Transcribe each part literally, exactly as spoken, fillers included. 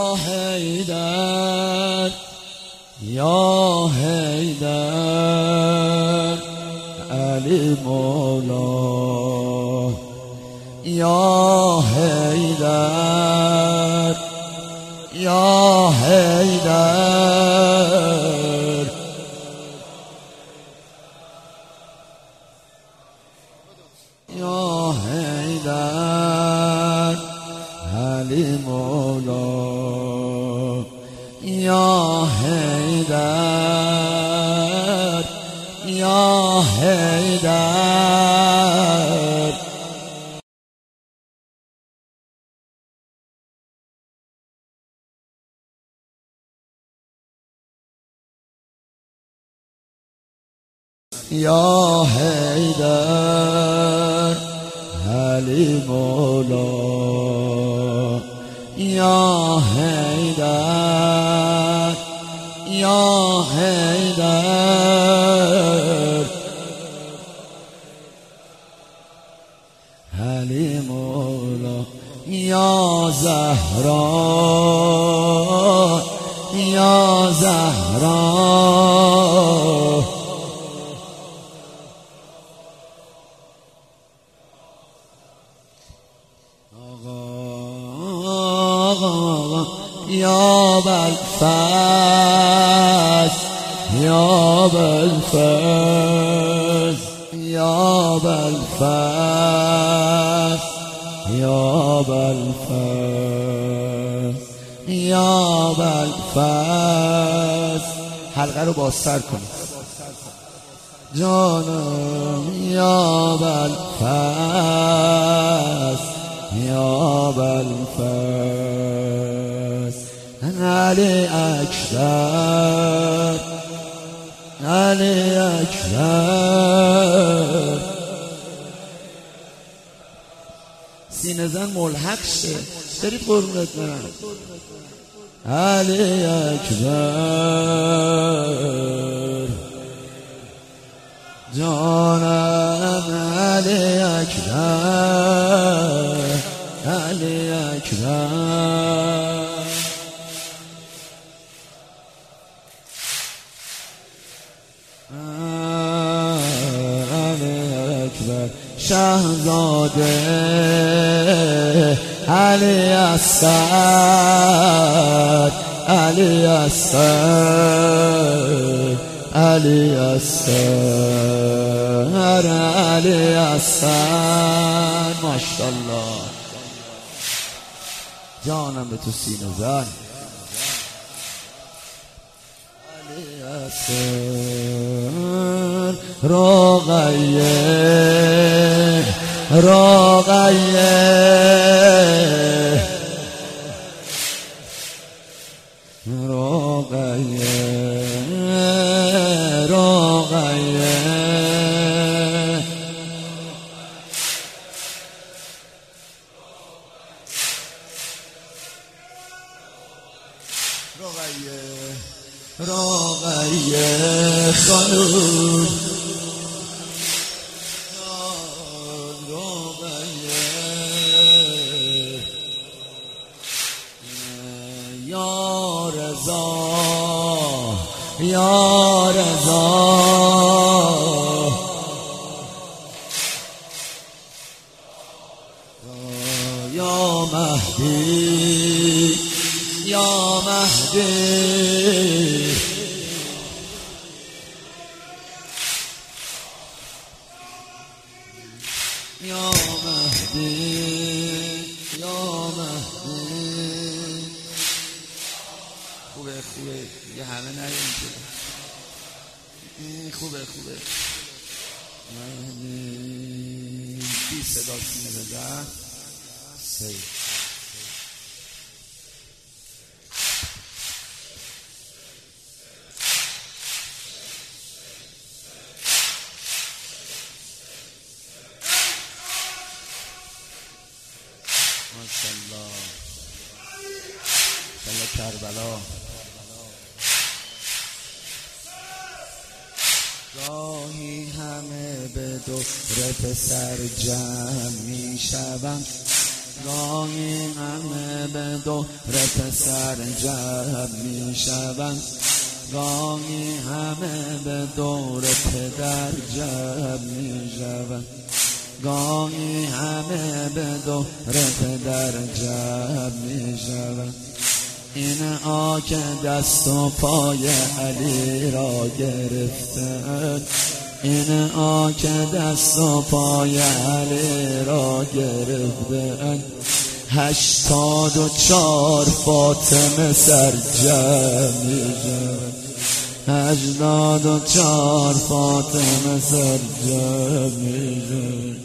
حیدر یا حیدر علی مولا یا حیدر یا حیدر یا حیدر علی مولا یا حیدر یا حیدر یا حیدر علی مولا یا حیدر یا حیدر علی مولا یا زهرا یا زهرا یا بالفز یا بالفز یا بالفز یا بالفز یا بالفز حلقه رو بازتر کنید جانم یا بالفز یا بالفز علی اکبر علی اکبر سینه زن ملحق شه برید قربونت برم علی اکبر جانم علی اکبر علی اکبر علی اکبر شهزاده علی اصغر علی اصغر علی اصغر علی اصغر ماشاءالله جانم به تو سینه زن علی اصغر رقیه رقیه رقیه رقیه رقیه خانوم رقیه یا رضا یا رضا یا مهدی یا مهدی یا مهدی یا مهدی خوبه خوبه یه همه نریم شده خوبه خوبه مهدی بی صدا سینه بزن سید ماشاءالله ماشاءالله کربلا گاهی همه به دور پسر جمع می شوند گاهی همه به دور پسر جمع می شوند، گاهی همه به دور پدر جمع می شوند، گاهی همه به دور پدر جمع می شوند. این آ که دست و پای علی را گرفتند، این آ که دست و پای علی را گرفتند، هشتاد و چار فاطمه سر جمع می شوند، هشتاد و چار فاطمه سر جمع می شوند.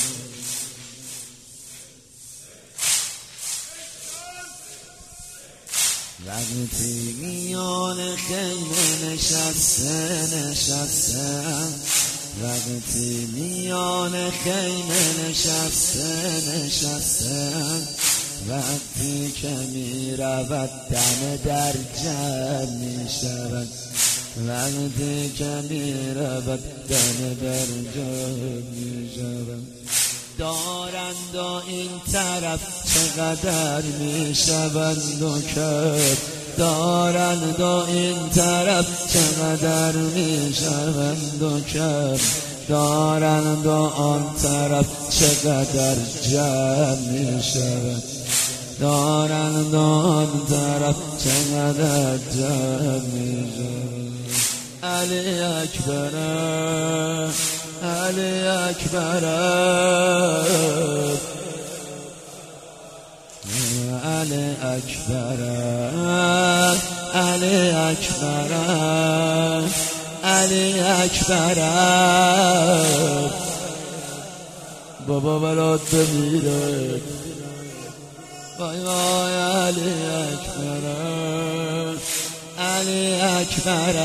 وقتی میان خیمه نشسته نشستن، وقتی میان خیمه نشسته نشستن، وقتی که می رود دم در جمع می شود، وقتی که می رود دم در جمع می شود. دارند و این طرف چقدر می شوند و کرد، دارند و این طرف چقدر می شوند و کرد، دارند و آن طرف چقدر جمع می شوند، دارند و آن طرف چقدر جمع می شوند. علی اکبر، علی اکبر، علی اکبر، علی اکبر، علی اکبر. بابا برات بمیره، وای وای علی اکبر، علی اکبر.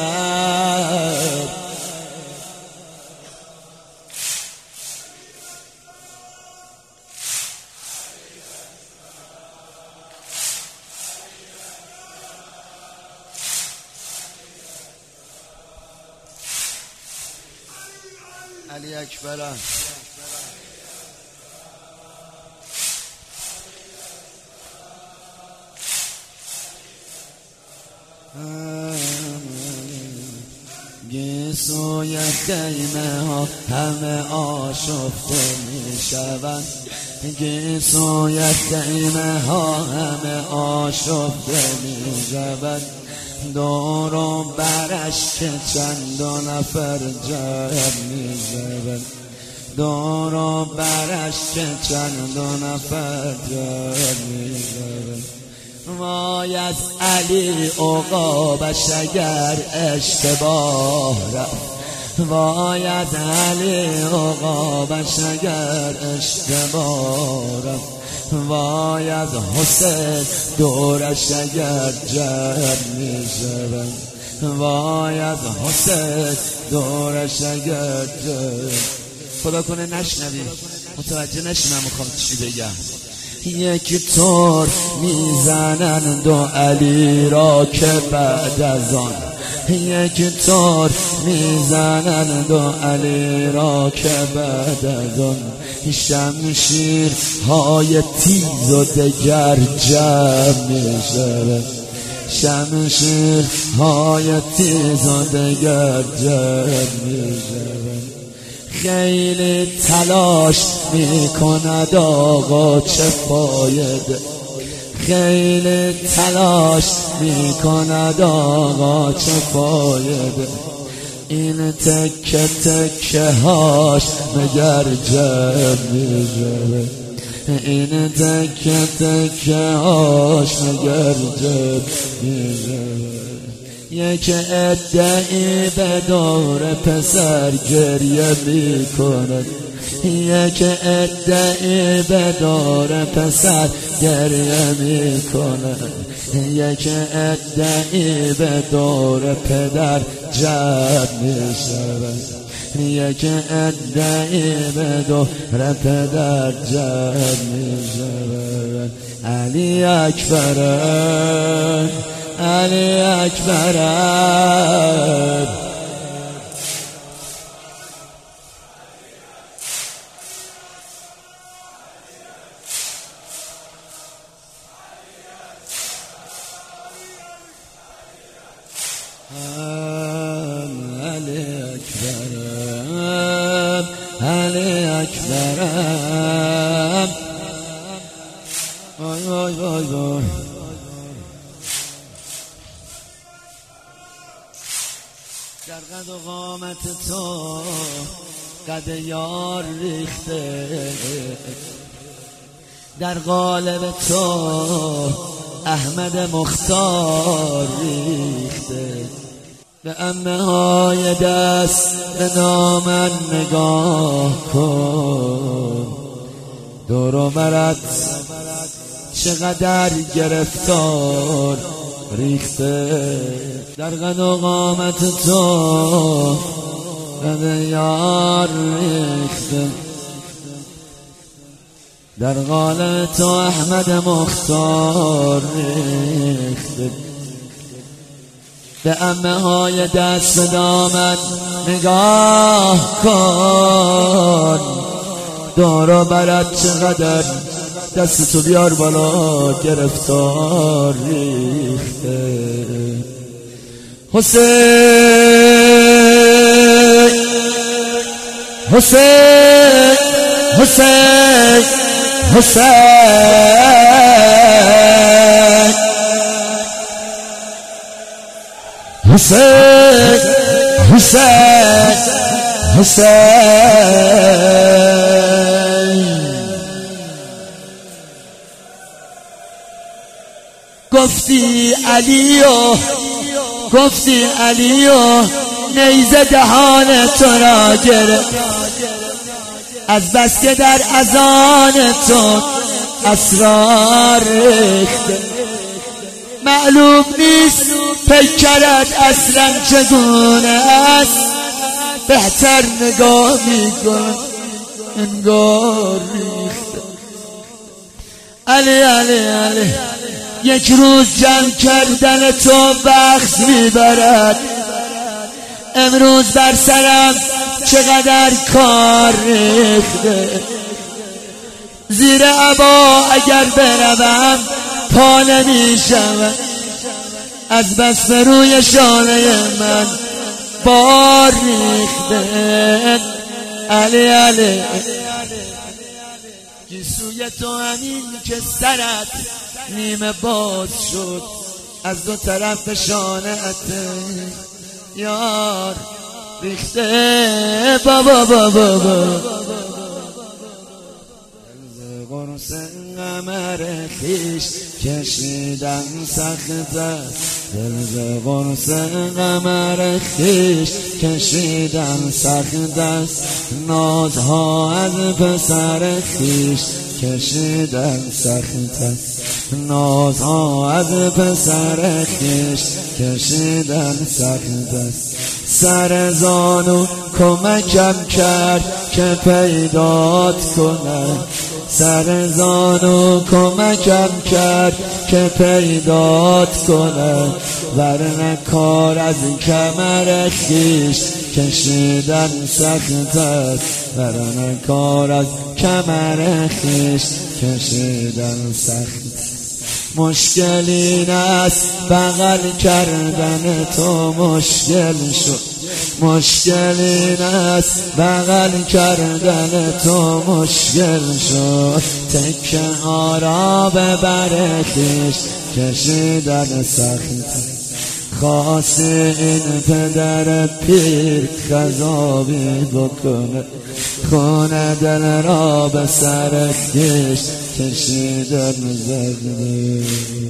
علی اکبر. گیسوی خیمه ها همه آشفته می شوند، گیسوی خیمه ها همه آشفته می شوند، دور و برش که چند و نفر جمع می شوند، دور و برش که چند و نفر جمع می شوند. وای از علی عقابش اگر اشتباه رفت، وای از علی عقابش اگر اشتباه رفت، وای از حسین دورش اگر جمع می شوند، وای از حسین دورش اگر جمع. خدا کنه نشنوی، متوجه نشی من میخوام چی بگم. یکی طور میزنند و علی را که بعد از آن، یکی طور میزنند و علی را که بعد از آن، شمشیر های تیز و دگر جمع می شود، شمشیر های تیز و دگر جمع می شود. خیلی تلاش می کند آقا چه فایده، خیلی تلاش می کند آقا چه فایده، این تکه تکه هاش مگر جمع می شود، این تکه تکه هاش مگر جمع می شود. یک ادعی به دور پسر گریه می کند، یک ادعی به دور پسر گریه می کند، یک ادعی به دور پدر جمع می شود، یک ادعی به دور پدر جمع می شود. علی اکبر، علی اکبر. علی اکبرم علی اکبرم وای وای وای وای در قد و قامت تو قد یار ریخته، در قالب تو احمد مختار ریخته. به عمه های دست به دامن نگاه کن، دور و برت چقدر گرفتار ریخته. در قد و قامت تو قد یار ریخته، در قالب تو احمد مختار ریخته. به عمه های دست به دامن نگاه کن، دور و برت چقدر دست تو بیار بالا گرفتار ریخته. حسین حسین حسین حسین حسین حسین حسین گفتی علیو گفتی علیو نیزه دهان تو را گرفت، از بس که در اذان تو اسرار ریخته. معلوم نیست پیکرت اصلا چگونه است، بهتر نگاه میکن انگار ریخته. علی علی علی یک روز جمع کردن تو بخت میبرد، امروز بر سرم چقدر کار ریخته. زیر عبا اگر بروم پا نمیشم، از بس روی شانه من بار ریخته. علی علی گیسوی تو همین که سرت نیمه باز شد، از دو طرف شانه‌ات یار ریخته. بابا بابا بابا قرص قمر خیش کشیدن سخت است، دل قرص قمر خیش کشیدن سخت است. نازها از پسر خیش کشیدن سخت است، نازها از پسر خیش کشیدن سخت است. سر زانو کمکم کرد که پیدات کنم، سر زانو کمکم کرد که پیدات کنم، ورنه کار از کمر خیش کشیدن سخت است، ورنه کار از کمر خیش کشیدن سخت است. مشکل این است بغل کردن تو مشکل شد، مشکل این است بغل کردن تو مشکل شد. تکه ها را به بر خویش کشیدن سخت، خواستی این پدر پیر خضابی بکنه، خونه دل را به سر خویش کشیدن زخمه.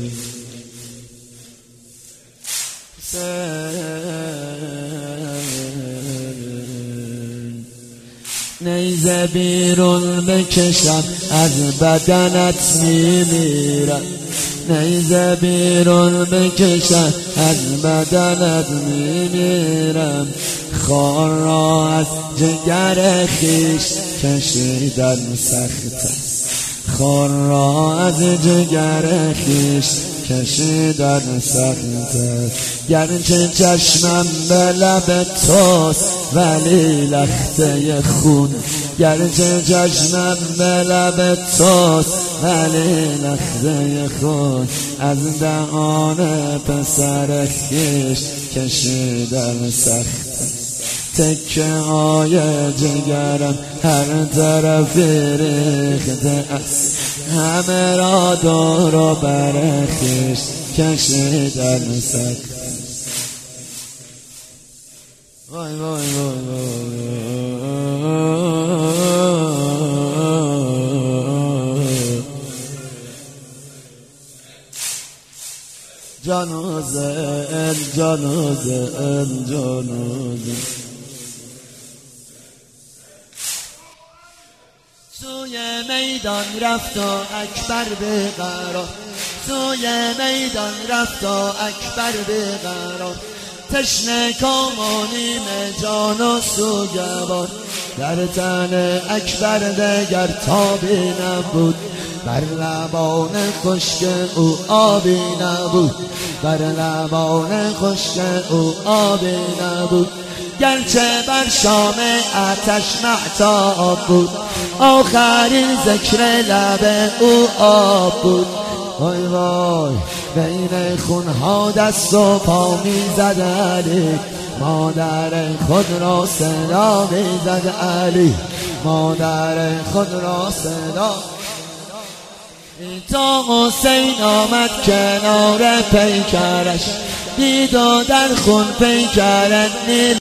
نیزه بیرون بکشم از بدنت میمیرم، نیزه بیرون بکشم از بدنت میمیرم. خار را از جگر خیش کشیدن سخت است، خار را از جگر خیش کشیدن سخت است. گرچه چشمم به لب توست ولی لخته خون، گرچه چشمم به لب توست ولی لحظه خود از دهان پسر خویش کشیدن سخته. تکه های جگرم هر طرفی ریخته است، همه را دور و بر خویش کشیدن سخته. وای وای وای وای جنازه ال جنازه ال جنازه سوی میدان رفت و اکبر به قرار، سوی میدان رفت و اکبر به قرار. تشنه کام و نیمه جان و سوگوار، در تن اکبر دگر تابی نبود، بر لبان خشک او آبی نبود، بر لبان خشک او آبی نبود. گرچه بر شام آتش مهتاب بود، آخرین ذکر لب او آب بود. وای وای بین خونها دست و پا میزد علی، مادر خود را صدا میزد علی، مادر خود را صدا. تا حسین آمد کنار پیکرش، دید و در خون پیکرت